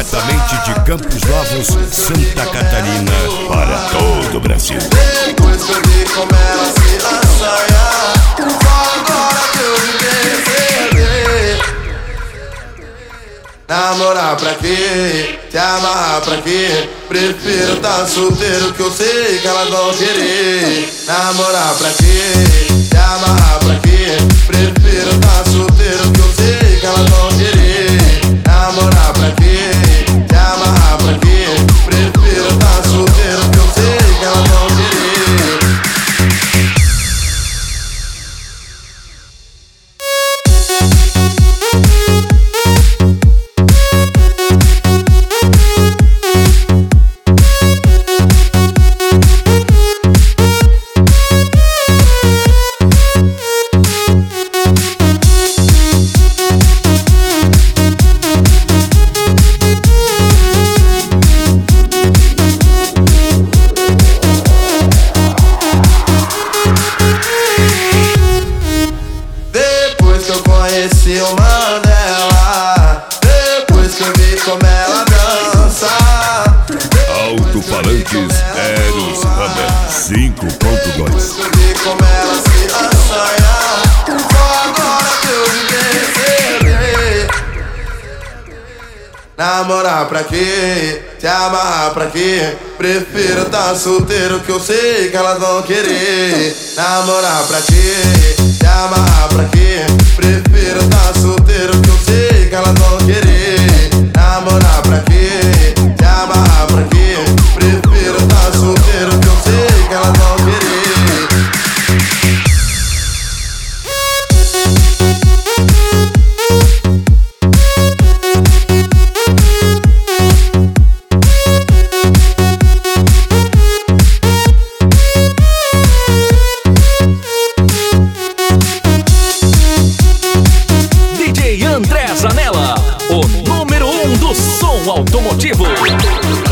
diretamente de Campos Novos, Santa Catarina, para todo o Brasil. Depois que eu vi como ela se assanha, só agora que eu me percebi. Namorar pra quê? Te amarrar pra quê? Prefiro tá solteiro que eu sei que elas vão querer. Namorar pra quê? Te amarrar pra quê? Prefiro tá solteiro que eu sei que elas vão querer. Namorar pra quê? Te amarrar pra quê? Prefiro tá solteiro que eu sei que elas vão querer. Conheci uma dela, depois que eu vi como ela dança. Alto-falantes Eros Hammer 5.2. Depois que eu vi como ela se assanha, só agora que eu me percebi. Namorar pra quê? Te amarrar pra quê? Prefiro tá solteiro que eu sei que elas vão querer. Namorar pra quê? Te amarrar pra quê? Prefiro tá solteiro que eu sei que elas vão querer. Namorar pra quê? Te amarrar pra quê? Prefiro tá solteiro que eu sei que elas vão querer. André Zanella, o número 1 do som automotivo.